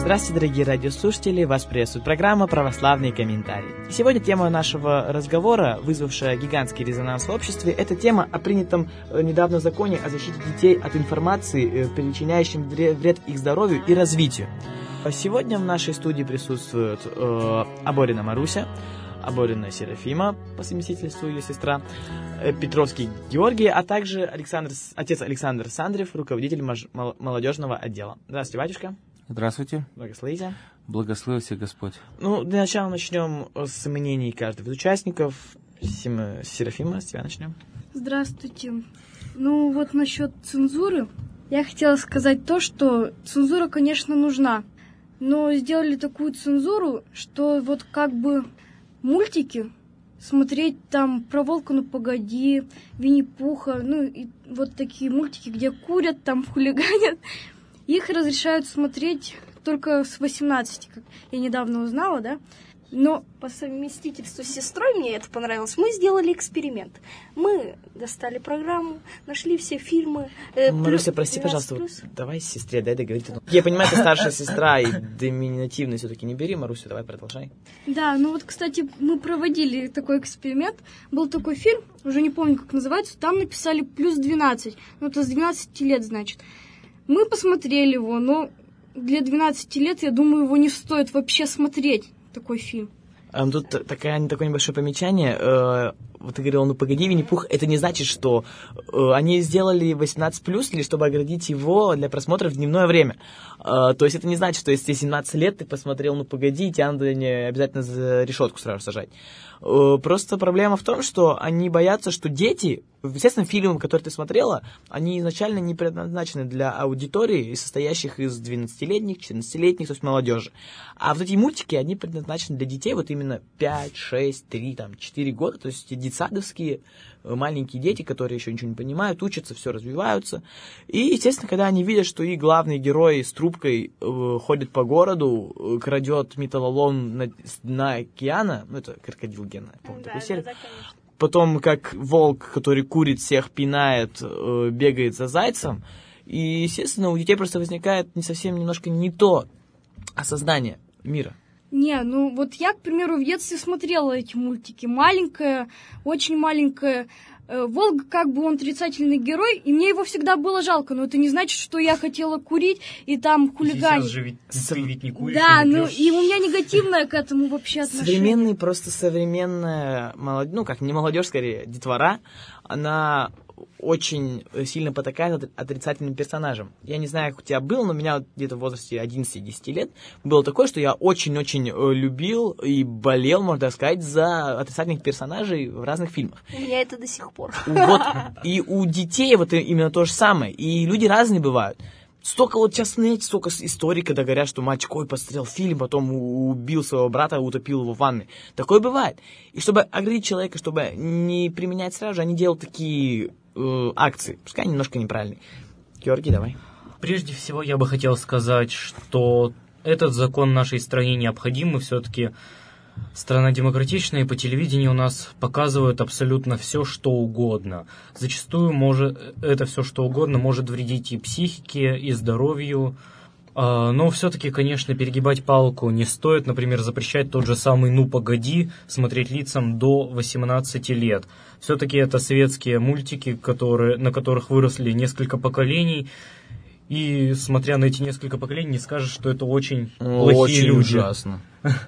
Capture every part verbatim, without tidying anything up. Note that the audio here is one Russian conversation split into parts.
Здравствуйте, дорогие радиослушатели! Вас приветствует программа «Православные комментарии». И сегодня тема нашего разговора, вызвавшая гигантский резонанс в обществе, это тема о принятом недавно законе о защите детей от информации, причиняющей вред их здоровью и развитию. Сегодня в нашей студии присутствуют э, Аборина Маруся, Аборина Серафима, по совместительству ее сестра, Петровский Георгий, а также Александр, отец Александр Сандрев, руководитель мож, молодежного отдела. Здравствуйте, батюшка. Здравствуйте. Благословите. Благослови всех Господь. Ну, для начала начнем с мнений каждого из участников. С Серафима, с тебя начнем. Здравствуйте. Ну, вот насчет цензуры. Я хотела сказать то, что цензура, конечно, нужна. Но сделали такую цензуру, что вот как бы мультики смотреть там про Волка ну погоди, Винни-Пуха, ну и вот такие мультики, где курят, там хулиганят. Их разрешают смотреть только с восемнадцати, как я недавно узнала, да. Но по совместительству с сестрой мне это понравилось. Мы сделали эксперимент. Мы достали программу, нашли все фильмы. Э, Маруся, прости, пожалуйста, вот давай сестре, дай договорить. Я понимаю, ты старшая сестра, и доминативно все-таки не бери. Маруся, давай продолжай. Да, ну вот, кстати, мы проводили такой эксперимент. Был такой фильм, уже не помню, как называется. Там написали плюс двенадцать. Ну, это с двенадцати лет, значит. Мы посмотрели его, но для двенадцати лет, я думаю, его не стоит вообще смотреть. Такой фильм. Тут такая, такое небольшое помечание. Вот ты говорил, ну погоди, Винни-Пух, это не значит, что они сделали восемнадцать плюс, или чтобы оградить его для просмотра в дневное время. То есть это не значит, что если тебе семнадцать лет, ты посмотрел, ну погоди, тебя надо не обязательно за решетку сразу сажать. Просто проблема в том, что они боятся, что дети, естественно, фильмы, которые ты смотрела, они изначально не предназначены для аудитории, состоящих из двенадцатилетних, четырнадцатилетних, то есть молодежи. А вот эти мультики, они предназначены для детей вот именно пять, шесть, три, там, четыре года, то есть детсадовские маленькие дети, которые еще ничего не понимают, учатся, все развиваются. И, естественно, когда они видят, что их главный герой с трубкой э, ходит по городу, э, крадет металлолом на, на океана, ну, это крокодил Гена, я помню, да, такую серию. да, да, Потом, как волк, который курит всех, пинает, э, бегает за зайцем. И, естественно, у детей просто возникает не совсем немножко не то осознание мира. Не, ну вот я, к примеру, в детстве смотрела эти мультики. Маленькая, очень маленькая. Волк, как бы он отрицательный герой, и мне его всегда было жалко, но это не значит, что я хотела курить и там хулиганить. Сейчас же ведь ты ведь не куришь, да, не ну пьешь. и у меня негативное к этому вообще отношение. Современный, просто современная молодежь, ну как, не молодежь, скорее, детвора, она очень сильно потакает отрицательным персонажам. Я не знаю, как у тебя было, но у меня где-то в возрасте одиннадцати-десяти лет было такое, что я очень-очень любил и болел, можно сказать, за отрицательных персонажей в разных фильмах. У меня это до сих пор. Вот, и у детей вот именно то же самое. И люди разные бывают. Столько вот сейчас, знаете, столько историй, когда говорят, что мальчик, ой, посмотрел фильм, потом убил своего брата, утопил его в ванной. Такое бывает. И чтобы оградить человека, чтобы не применять сразу же, они делают такие э, акции. Пускай немножко неправильные. Георгий, давай. Прежде всего, я бы хотел сказать, что этот закон нашей стране необходим, и все-таки страна демократичная, и по телевидению у нас показывают абсолютно все, что угодно. Зачастую может, это все, что угодно, может вредить и психике, и здоровью. Но все-таки, конечно, перегибать палку не стоит. Например, запрещать тот же самый «Ну, погоди» смотреть лицам до восемнадцати лет. Все-таки это светские мультики, которые, на которых выросли несколько поколений. И, смотря на эти несколько поколений, не скажешь, что это очень плохие очень люди. Ужасно.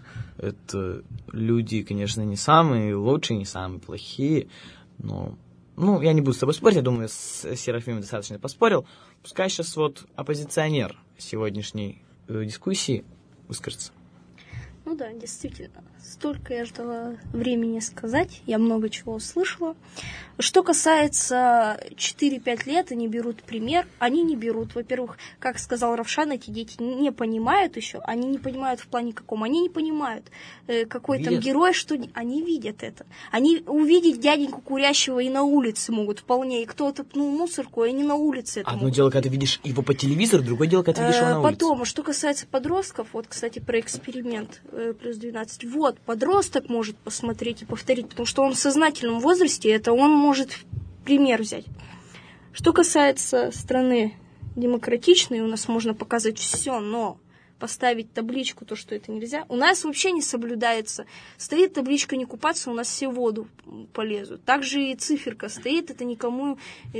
Это люди, конечно, не самые лучшие, не самые плохие, но... Ну, я не буду с тобой спорить, я думаю, с Серафимом достаточно поспорил. Пускай сейчас вот оппозиционер сегодняшней э, дискуссии выскажется. Ну да, действительно. Столько я ждала времени сказать, я много чего услышала. Что касается четыре-пять лет, они берут пример, они не берут. Во-первых, как сказал Равшан, эти дети не понимают еще, они не понимают в плане каком, они не понимают, э, какой видят. Там герой, что... Они видят это. Они увидеть дяденьку курящего и на улице могут вполне, и кто-то пнул мусорку, и они на улице это Одно могут. дело, когда ты видишь его по телевизору, другое дело, когда ты видишь его на улице. Потом, что касается подростков, вот, кстати, про эксперимент э, плюс двенадцать, вот, подросток может посмотреть и повторить, потому что он в сознательном возрасте, это он может пример взять. Что касается страны демократичной, у нас можно показать все, но поставить табличку, то, что это нельзя. У нас вообще не соблюдается. Стоит табличка «не купаться», у нас все в воду полезут. Также и циферка стоит, это никому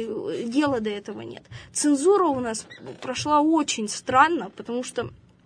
дела до этого нет. Цензура у нас прошла очень странно, потому что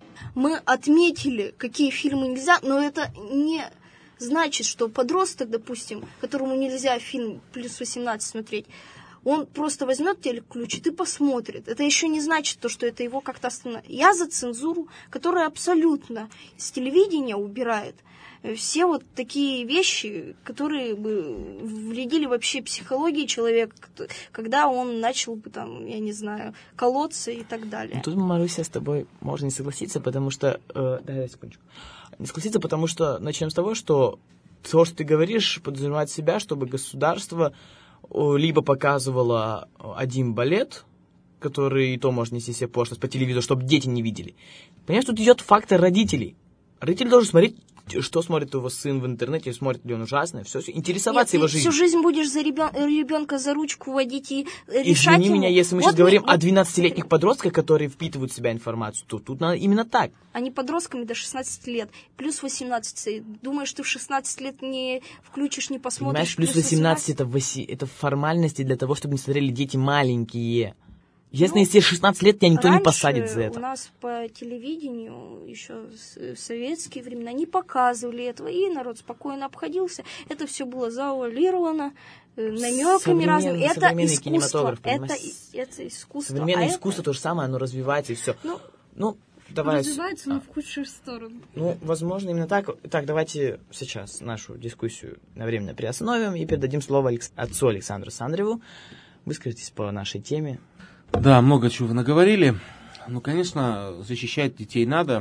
мы отметили, какие фильмы нельзя, но это не значит, что подросток, допустим, которому нельзя фильм плюс восемнадцать смотреть, он просто возьмет телек, включит и посмотрит. Это еще не значит то, что это его как-то остановит. Я за цензуру, которая абсолютно с телевидения убирает все вот такие вещи, которые бы вредили вообще психологии человека, когда он начал бы там, я не знаю, колоться и так далее. Тут, Маруся, с тобой можно не согласиться, потому что... Э, дай, дай секундочку. Не согласиться, потому что начнем с того, что то, что ты говоришь, подразумевает себя, чтобы государство либо показывала один балет, который и то можно нести себе пошлость по телевизору, чтобы дети не видели. Понимаешь, тут идет фактор родителей. Родитель должен смотреть, что смотрит его сын в интернете, смотрит ли он ужасное, все, все интересоваться Нет, его ты жизнью. Всю жизнь будешь за ребен... ребенка за ручку водить и решать Извини ему. меня, если мы вот сейчас говорим мы... о двенадцатилетних подростках, которые впитывают в себя информацию, то тут надо именно так. Они подростками до шестнадцати лет, плюс восемнадцать. Думаешь, ты в шестнадцать лет не включишь, не посмотришь? Понимаешь, плюс восемнадцать, это, воси... это формальности для того, чтобы не смотрели дети маленькие. Ясно, ну, если шестнадцать лет, тебя никто не посадит за это. У нас по телевидению еще в советские времена не показывали этого, и народ спокойно обходился. Это все было завуалировано намеками разными. Это искусство. Это, это искусство. Современное а искусство это... то же самое, оно развивается и все. Ну, ну давай. Развивается, но в худшую сторону. Ну, возможно, именно так. Так, давайте сейчас нашу дискуссию на время приостановим и передадим слово Алекс... отцу Александру Сандреву. Выскажитесь по нашей теме. Да, много чего вы наговорили. Ну, конечно, защищать детей надо,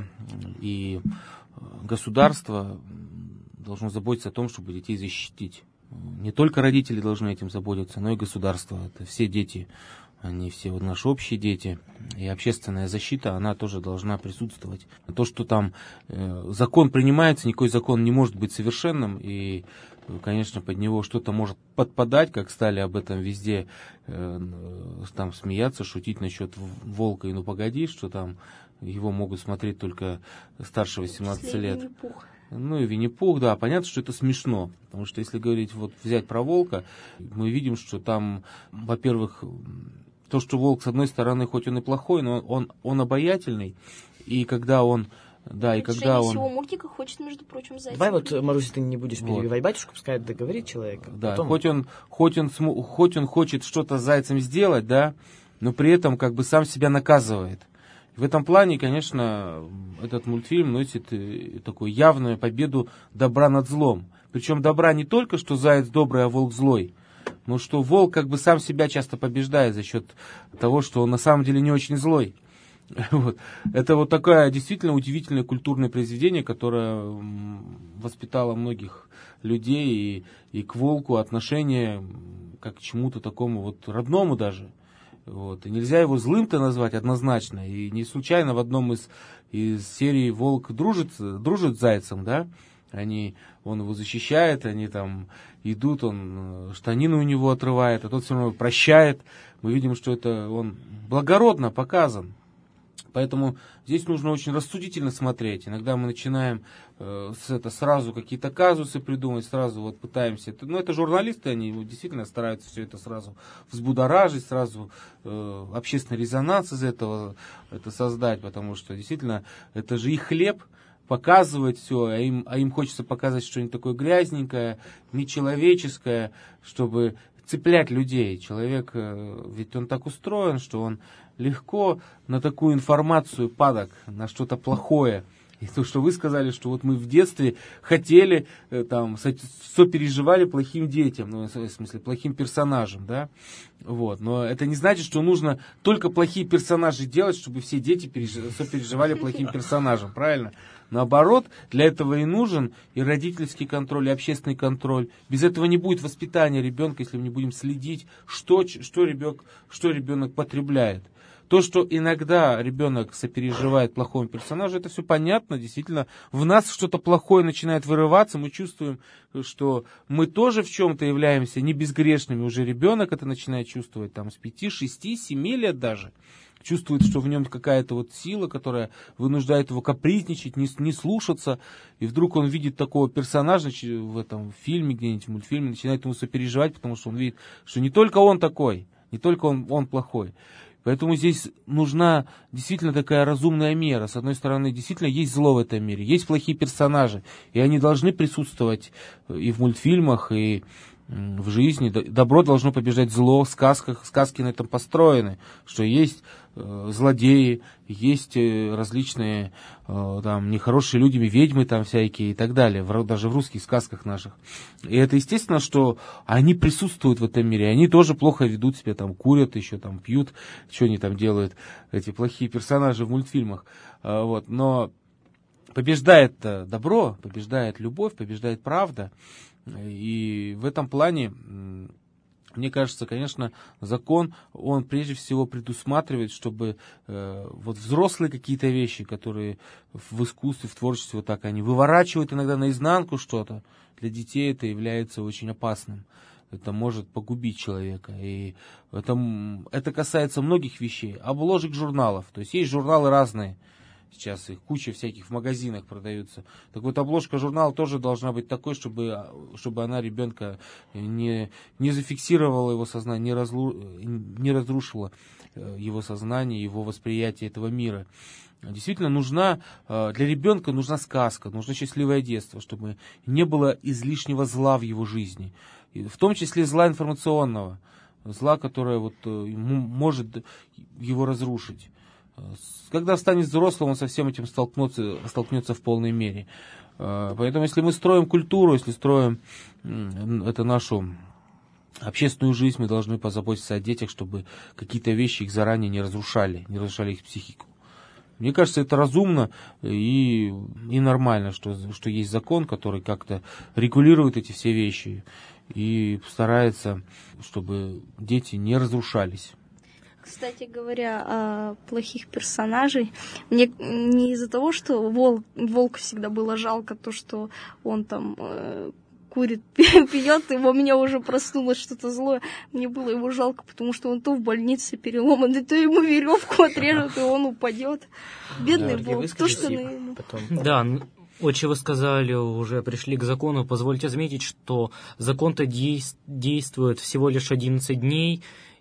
и государство должно заботиться о том, чтобы детей защитить. Не только родители должны этим заботиться, но и государство. Это все дети, они все вот наши общие дети. И общественная защита, она тоже должна присутствовать. То, что там э, закон принимается, никакой закон не может быть совершенным, и конечно, под него что-то может подпадать, как стали об этом везде э, там смеяться, шутить насчет волка и ну погоди, что там его могут смотреть только старше восемнадцати лет. Винни-Пух. Ну и Винни-Пух, да, понятно, что это смешно, потому что если говорить, вот взять про волка, мы видим, что там, во-первых, то, что волк, с одной стороны, хоть он и плохой, но он, он обаятельный, и когда он Да, и когда он... всего мультика хочет, между прочим, зайца. Давай вот, Маруся, ты не будешь Вот. перебивать батюшку, пускай договорит человек. Да, Потом... хоть он, хоть он, см- хоть он хочет что-то с зайцем сделать, да, но при этом как бы сам себя наказывает. В этом плане, конечно, этот мультфильм носит такую явную победу добра над злом. Причем добра не только, что заяц добрый, а волк злой, но что волк как бы сам себя часто побеждает за счет того, что он на самом деле не очень злой. Вот. Это вот такое действительно удивительное культурное произведение, которое воспитало многих людей, и, и к волку отношение как к чему-то такому вот родному даже. Вот. И нельзя его злым-то назвать однозначно. И не случайно в одном из, из серий волк дружит, дружит с зайцем, да? Они, он его защищает, они там идут, он штанину у него отрывает, а тот все равно прощает. Мы видим, что это он благородно показан. Поэтому здесь нужно очень рассудительно смотреть. Иногда мы начинаем э, с это сразу какие-то казусы придумать, сразу вот пытаемся. Это, ну, это журналисты, они действительно стараются все это сразу взбудоражить, сразу э, общественный резонанс из этого это создать, потому что действительно это же их хлеб показывать все, а им, а им хочется показать что-нибудь такое грязненькое, нечеловеческое, чтобы цеплять людей. Человек, ведь он так устроен, что он легко на такую информацию падок, на что-то плохое. И то, что вы сказали, что вот мы в детстве хотели, там, сопереживали плохим детям, ну, в смысле, плохим персонажам, да, вот. Но это не значит, что нужно только плохие персонажи делать, чтобы все дети сопереживали плохим персонажам, правильно? Наоборот, для этого и нужен и родительский контроль, и общественный контроль. Без этого не будет воспитания ребенка, если мы не будем следить, что, что, ребенок, что ребенок потребляет. То, что иногда ребенок сопереживает плохому персонажу, это все понятно, действительно, в нас что-то плохое начинает вырываться, мы чувствуем, что мы тоже в чем-то являемся не безгрешными, уже ребенок это начинает чувствовать, там, с пяти, шести, семи лет даже. чувствует, что в нем какая-то вот сила, которая вынуждает его капризничать, не, не слушаться, и вдруг он видит такого персонажа в этом фильме, где-нибудь в мультфильме, начинает ему сопереживать, потому что он видит, что не только он такой, не только он, он плохой. Поэтому здесь нужна действительно такая разумная мера. С одной стороны, действительно есть зло в этом мире, есть плохие персонажи, и они должны присутствовать и в мультфильмах, и в жизни. Добро должно побеждать зло, в сказках, сказки на этом построены, что есть э, злодеи, есть э, различные э, там нехорошие люди, ведьмы там всякие и так далее, в, даже в русских сказках наших. И это естественно, что они присутствуют в этом мире, они тоже плохо ведут себя, там курят, еще там пьют, что они там делают, эти плохие персонажи в мультфильмах. Э, вот. Но побеждает добро, побеждает любовь, побеждает правда. И в этом плане, мне кажется, конечно, закон, он прежде всего предусматривает, чтобы э, вот взрослые какие-то вещи, которые в искусстве, в творчестве вот так они выворачивают иногда наизнанку что-то, для детей это является очень опасным. Это может погубить человека. И это, это касается многих вещей. Обложек журналов. То есть есть журналы разные. Сейчас их куча всяких в магазинах продаются. Так вот, обложка журнала тоже должна быть такой, чтобы, чтобы она ребенка не, не зафиксировала его сознание, не, разлу, не разрушила его сознание, его восприятие этого мира. Действительно, нужна, для ребенка нужна сказка, нужно счастливое детство, чтобы не было излишнего зла в его жизни. В том числе зла информационного, зла, которое вот может его разрушить. Когда станет взрослым, он со всем этим столкнется, столкнется в полной мере. Поэтому, если мы строим культуру, если строим это нашу общественную жизнь, мы должны позаботиться о детях, чтобы какие-то вещи их заранее не разрушали, не разрушали их психику. Мне кажется, это разумно и, и нормально, что, что есть закон, который как-то регулирует эти все вещи и старается, чтобы дети не разрушались. Кстати говоря, о плохих персонажей, мне не из-за того, что волк, волку всегда было жалко то, что он там э, курит, пьет, его меня уже проснулось что-то злое. Мне было его жалко, потому что он то в больнице переломан, то ему веревку отрежут, и он упадет. Бедный да, волк. То, что на... Да, вот что вы сказали, уже пришли к закону. Позвольте заметить, что закон-то действует всего лишь одиннадцать дней.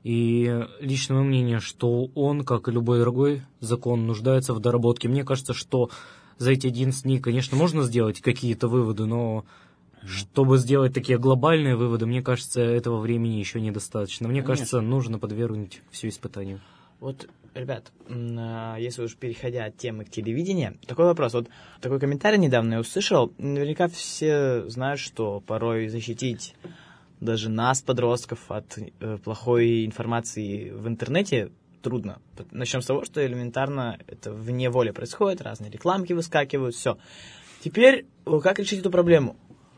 И личное мнение, что он, как и любой другой закон, нуждается в доработке. Мне кажется, что за эти одиннадцать дней, конечно, можно сделать какие-то выводы, но чтобы сделать такие глобальные выводы, мне кажется, этого времени еще недостаточно. Мне конечно. кажется, нужно подвергнуть все испытанию. Вот, ребят, если уж переходя от темы к телевидению, такой вопрос. Вот такой комментарий недавно я услышал. Наверняка все знают, что порой защитить даже нас, подростков, от э, плохой информации в интернете трудно. Начнем с того, что элементарно это вне воли происходит, разные рекламки выскакивают, все. Теперь, как решить эту проблему?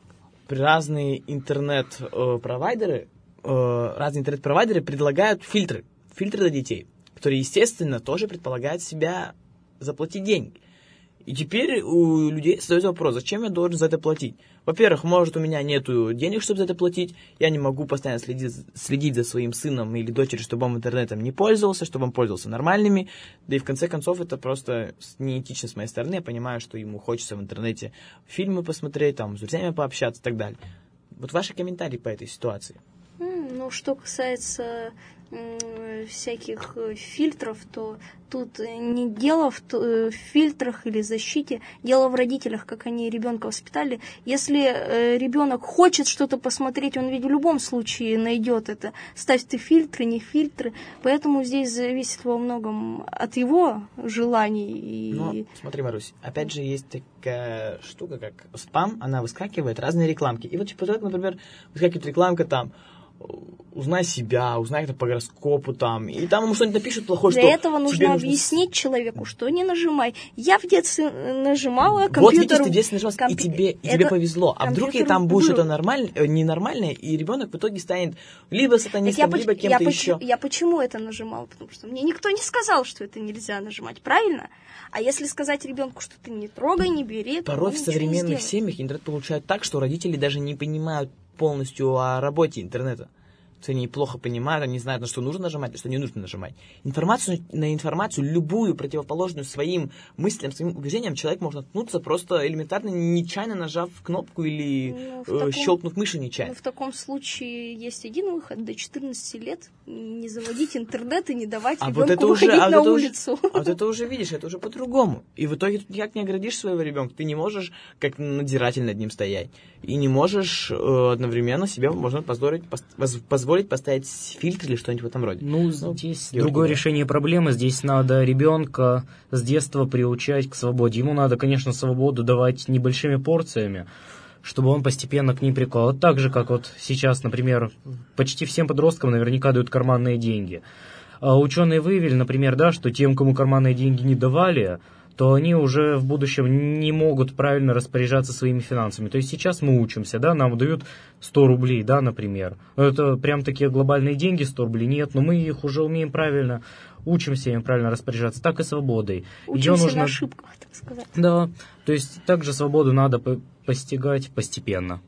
Разные интернет-провайдеры, э, разные интернет-провайдеры предлагают фильтры, фильтры для детей, которые, естественно, тоже предполагают в себя заплатить деньги. И теперь у людей остается вопрос, зачем я должен за это платить? Во-первых, может, у меня нет денег, чтобы за это платить, я не могу постоянно следить, следить за своим сыном или дочерью, чтобы он интернетом не пользовался, чтобы он пользовался нормальными, да и в конце концов это просто неэтично с моей стороны, я понимаю, что ему хочется в интернете фильмы посмотреть, там, с друзьями пообщаться и так далее. Вот ваши комментарии по этой ситуации. Ну, что касается всяких фильтров, то тут не дело в, в фильтрах или защите, дело в родителях, как они ребенка воспитали. Если э, ребенок хочет что-то посмотреть, он ведь в любом случае найдет это. Ставь ты фильтры, не фильтры. Поэтому здесь зависит во многом от его желаний. И... Ну, смотри, Марусь, опять же есть такая штука, как спам, она выскакивает, разные рекламки. И вот, типа, например, выскакивает рекламка там, узнай себя, узнай это по гороскопу там, и там ему что-нибудь напишут плохое, Для что этого нужно объяснить человеку, что не нажимай. Я в детстве нажимала компьютер... Вот видишь, ты в детстве нажимала, комп... и тебе, и тебе повезло. А вдруг и там будет что-то нормаль... ненормальное, и ребенок в итоге станет либо сатанистом, я либо поч... кем-то я еще. Поч... Я почему это нажимала? Потому что мне никто не сказал, что это нельзя нажимать, правильно? А если сказать ребенку, что ты не трогай, не бери... Порой в современных семьях интернет получают так, что родители даже не понимают полностью о работе интернета. Они плохо понимают, они знают, на что нужно нажимать, на что не нужно нажимать. Информацию, на информацию, любую противоположную своим мыслям, своим убеждениям, человек может наткнуться просто элементарно, нечаянно нажав кнопку или ну, э, таком, щелкнув мышью нечаянно. Ну, в таком случае есть один выход: до четырнадцати лет не заводить интернет и не давать а ребенку вот выходить уже, а на вот улицу. Уже, а вот это уже, видишь, это уже по-другому. И в итоге ты никак не оградишь своего ребенка. Ты не можешь как надзиратель над ним стоять. И не можешь э, одновременно себе, можно позволить, позволить поставить фильтр или что-нибудь в этом роде. Ну, ну здесь Георгий, другое да. решение проблемы. Здесь надо ребенка с детства приучать к свободе. Ему надо, конечно, свободу давать небольшими порциями, чтобы он постепенно к ним привыкал. Вот так же, как вот сейчас, например, почти всем подросткам наверняка дают карманные деньги. А ученые выявили, например, да, что тем, кому карманные деньги не давали, то они уже в будущем не могут правильно распоряжаться своими финансами. То есть сейчас мы учимся, да, нам дают сто рублей, да, например. Это прям такие глобальные деньги, сто рублей, нет, но мы их уже умеем правильно, учимся им правильно распоряжаться, так и свободой. Учимся Ее нужно... на ошибках, так сказать. Да, то есть также свободу надо постигать постепенно.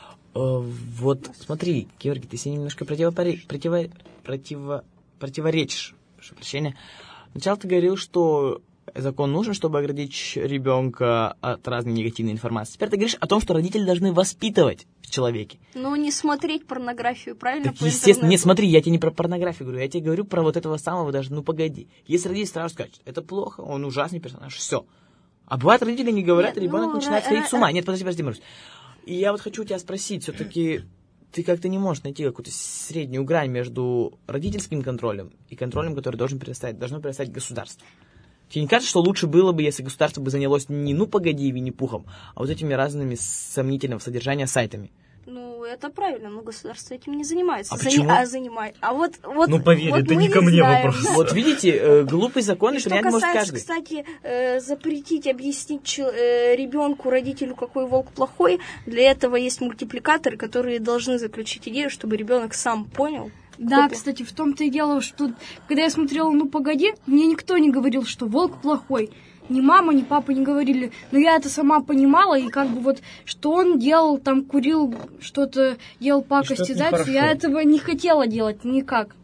Вот смотри, Георгий, ты себе немножко противопари... противо... противо... противоречишь. Прошу прощения. Сначала ты говорил, что закон нужен, чтобы оградить ребенка от разной негативной информации. Теперь ты говоришь о том, что родители должны воспитывать в человеке. Ну, не смотреть порнографию, правильно? Так, по естественно, интернету. Не смотри, я тебе не про порнографию говорю, я тебе говорю про вот этого самого даже, ну погоди. Если родители сразу скажут, это плохо, он ужасный персонаж, все. А бывает, родители не говорят, Нет, ребенок ну, начинает сходить с ума. Нет, подожди, подожди, Марусь. И я вот хочу тебя спросить, все-таки ты как-то не можешь найти какую-то среднюю грань между родительским контролем и контролем, который должен предоставить, должно предоставить государство. Тебе не кажется, что лучше было бы, если государство бы занялось не «ну погоди» Винни-Пухом, а вот этими разными сомнительного содержания сайтами? Ну, это правильно, но государство этим не занимается. А За... почему? А, занимает. А вот, вот, ну, поверь, вот это не ко мне знаем. вопрос. Вот видите, э, глупый закон, и принять может каждый. Кстати, э, запретить, объяснить э, ребенку, родителю, какой волк плохой, для этого есть мультипликаторы, которые должны заключить идею, чтобы ребенок сам понял. Да, кстати, в том-то и дело, что когда я смотрела «Ну, погоди», мне никто не говорил, что волк плохой. Ни мама, ни папа не говорили. Но я это сама понимала, и как бы вот, что он делал, там, курил, что-то делал пакости зайцу, я этого не хотела делать никак.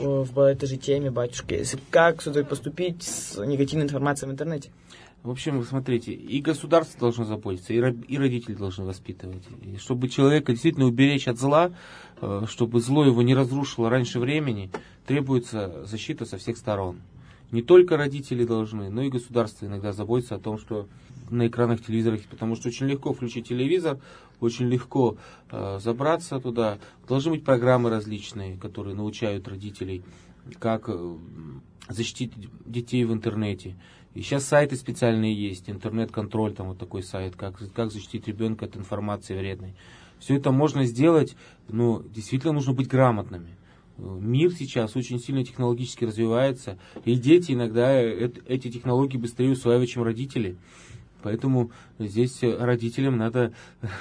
В этой же теме, батюшки, как сюда поступить с негативной информацией в интернете? В общем, смотрите, и государство должно заботиться, и родители должны воспитывать. И чтобы человека действительно уберечь от зла, чтобы зло его не разрушило раньше времени, требуется защита со всех сторон. Не только родители должны, но и государство иногда заботится о том, что на экранах телевизоров, потому что очень легко включить телевизор, очень легко э, забраться туда. Должны быть программы различные, которые научают родителей, как э, защитить детей в интернете. И сейчас сайты специальные есть, интернет-контроль, там вот такой сайт, как, как защитить ребенка от информации вредной. Все это можно сделать, но действительно нужно быть грамотными. Мир сейчас очень сильно технологически развивается, и дети иногда эти технологии быстрее усваивают, чем родители. Поэтому здесь родителям надо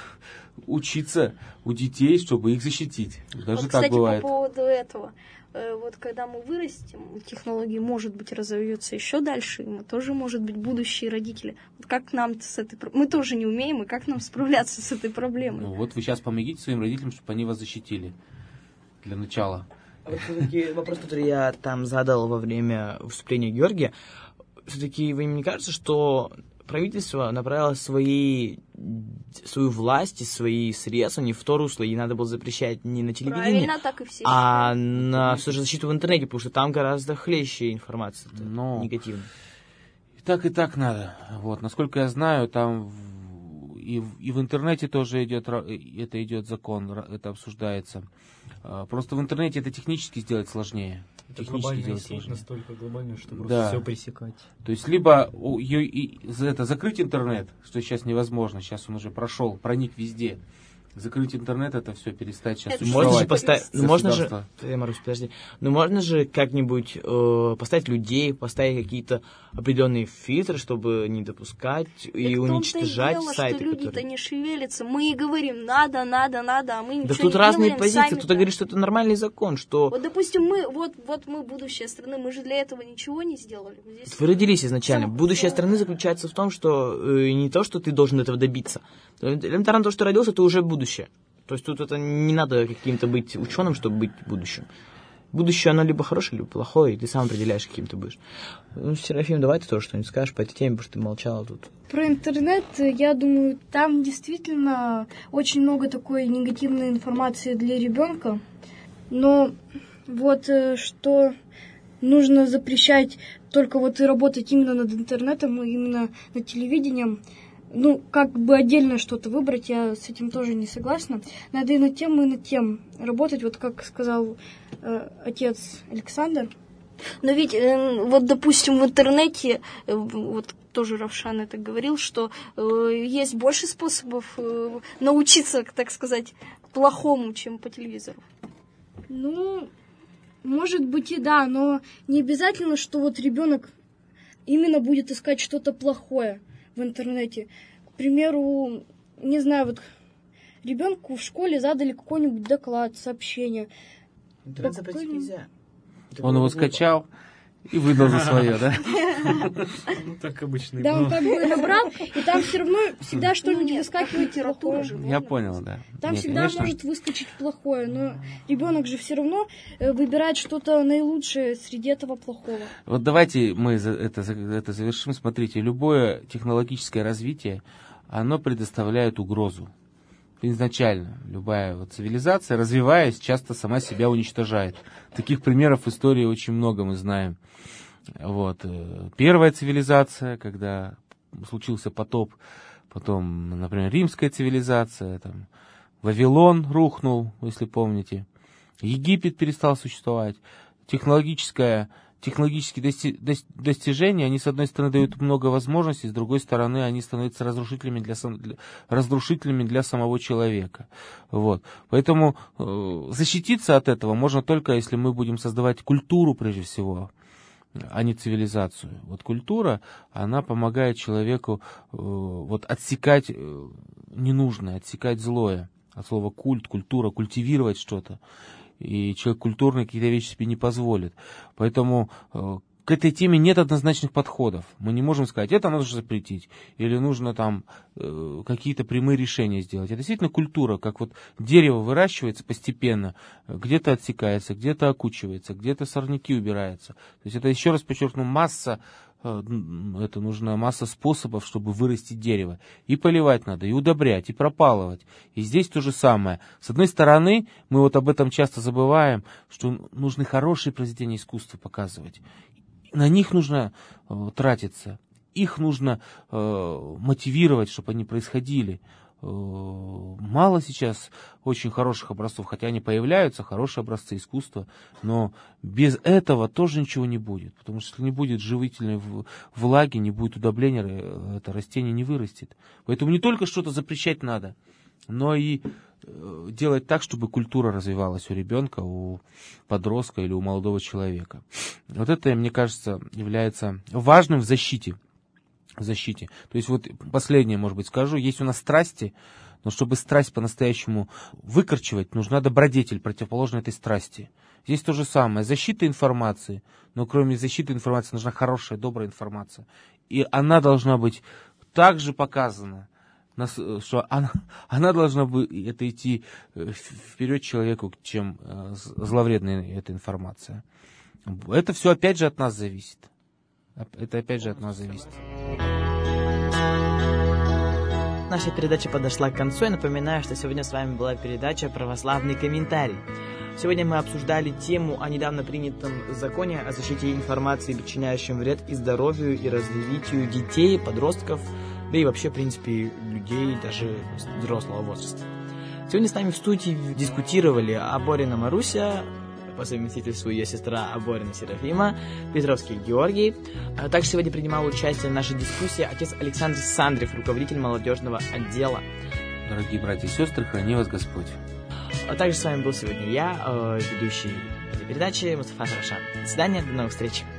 учиться у детей, чтобы их защитить. Даже вот, так кстати, бывает. По поводу этого, вот когда мы вырастем, технологии, может быть, разовьются еще дальше, и мы тоже, может быть, будущие родители. Вот как нам с этой мы тоже не умеем, и как нам справляться с этой проблемой? Ну вот вы сейчас помогите своим родителям, чтобы они вас защитили. Для начала. А вот все-таки вопрос, который я там задал во время выступления Георгия, все-таки вы не кажется, что правительство направило свои, свою власть и свои средства не в то русло, и надо было запрещать не на телевидении, Правильно, так и все а на все же защиту в интернете, потому что там гораздо хлеще информация Но... негативная. И так, и так надо. Вот, насколько я знаю, там и, и в интернете тоже идет, это идет закон, это обсуждается. Просто в интернете это технически сделать сложнее. Это глобальная сеть настолько глобальная, что просто да. все пресекать. То есть либо ее, и, это, закрыть интернет, что сейчас невозможно, сейчас он уже прошел, проник везде. Закрыть интернет, это все перестать сейчас это существовать. Можно же поставить, ну, можно же, Марусь, подожди, ну можно же как-нибудь э, поставить людей, поставить какие-то определенные фильтры, чтобы не допускать так и уничтожать дело, сайты, что люди-то которые... не шевелятся, мы и говорим надо, надо, надо, а мы ничего да тут не разные делаем, позиции, сами-то. кто-то говорит, что это нормальный закон, что... Вот, допустим, мы, вот, вот мы будущее страны, мы же для этого ничего не сделали. Здесь... Вы родились изначально. Сам... Будущее страны заключается в том, что э, не то, что ты должен этого добиться. Элементарно то, что родился, это уже будущее. То есть тут это не надо каким-то быть ученым, чтобы быть будущим. Будущее, оно либо хорошее, либо плохое, и ты сам определяешь, каким ты будешь. Ну, Серафим, давай ты тоже что-нибудь скажешь по этой теме, потому что ты молчала тут. Про интернет, я думаю, там действительно очень много такой негативной информации для ребенка. Но вот что нужно запрещать только вот и работать именно над интернетом, и именно над телевидением. Ну, как бы отдельно что-то выбрать, я с этим тоже не согласна. Надо и над тем, и над тем работать, вот как сказал э, отец Александр. Но ведь, э, вот, допустим, в интернете, э, вот тоже Равшан это говорил, что э, есть больше способов э, научиться, так сказать, плохому, чем по телевизору. Ну, может быть и да, но не обязательно, что вот ребенок именно будет искать что-то плохое в интернете. К примеру, не знаю, вот ребенку в школе задали какой-нибудь доклад, сообщение. Интернет запретить нельзя. Он его скачал и выдал за свое, да? Так обычно. Да, он как бы набрал, и там все равно всегда что-нибудь выскакивает плохое. Я понял, да. Там Нет, всегда конечно. может выскочить плохое, но ребенок же все равно э, выбирает что-то наилучшее среди этого плохого. Вот давайте мы за- это, за- это завершим. Смотрите, любое технологическое развитие, оно предоставляет угрозу. Изначально любая вот цивилизация, развиваясь, часто сама себя уничтожает. Таких примеров в истории очень много мы знаем. Вот. э, Первая цивилизация, когда случился потоп, потом, например, римская цивилизация, там, Вавилон рухнул, если помните, Египет перестал существовать. Технологическое, технологические дости- дос- достижения, они, с одной стороны, дают много возможностей, с другой стороны, они становятся разрушителями для, сам- для, разрушителями для самого человека. Вот. Поэтому э, защититься от этого можно только, если мы будем создавать культуру, прежде всего, а не цивилизацию. Вот культура, она помогает человеку э, вот отсекать э, ненужное, отсекать злое. От слова культ, культура, культивировать что-то. И человек культурный какие-то вещи себе не позволит. Поэтому э, к этой теме нет однозначных подходов. Мы не можем сказать, это нужно запретить, или нужно там э, какие-то прямые решения сделать. Это действительно культура, как вот дерево выращивается постепенно, где-то отсекается, где-то окучивается, где-то сорняки убираются. То есть это, еще раз подчеркну, масса, э, это нужна масса способов, чтобы вырастить дерево. И поливать надо, и удобрять, и пропалывать. И здесь то же самое. С одной стороны, мы вот об этом часто забываем, что нужны хорошие произведения искусства показывать. На них нужно э, тратиться, их нужно э, мотивировать, чтобы они происходили. Э, мало сейчас очень хороших образцов, хотя они появляются, хорошие образцы искусства, но без этого тоже ничего не будет, потому что если не будет живительной влаги, не будет удобрения, это растение не вырастет. Поэтому не только что-то запрещать надо, но и делать так, чтобы культура развивалась у ребенка, у подростка или у молодого человека. Вот это, мне кажется, является важным в защите. В защите. То есть вот последнее, может быть, скажу. Есть у нас страсти, но чтобы страсть по-настоящему выкорчевать, нужна добродетель, противоположная этой страсти. Здесь то же самое. Защита информации, но кроме защиты информации нужна хорошая, добрая информация. И она должна быть также показана, что она, она должна быть, это идти вперед человеку, чем зловредная эта информация. Это все опять же от нас зависит. Это опять же от нас зависит. Наша передача подошла к концу. Я напоминаю, что сегодня с вами была передача «Православный комментарий». Сегодня мы обсуждали тему о недавно принятом законе о защите информации, причиняющем вред и здоровью, и развитию детей, подростков, да и вообще, в принципе, людей даже взрослого возраста. Сегодня с нами в студии дискутировали Аборина Маруся, по совместительству ее сестра Аборина Серафима, Петровский Георгий. А также сегодня принимал участие в нашей дискуссии отец Александр Сандрев, руководитель молодежного отдела. Дорогие братья и сестры, храни вас Господь. А также с вами был сегодня я, ведущий этой передачи Мустафа Харашан. До свидания, до новых встреч.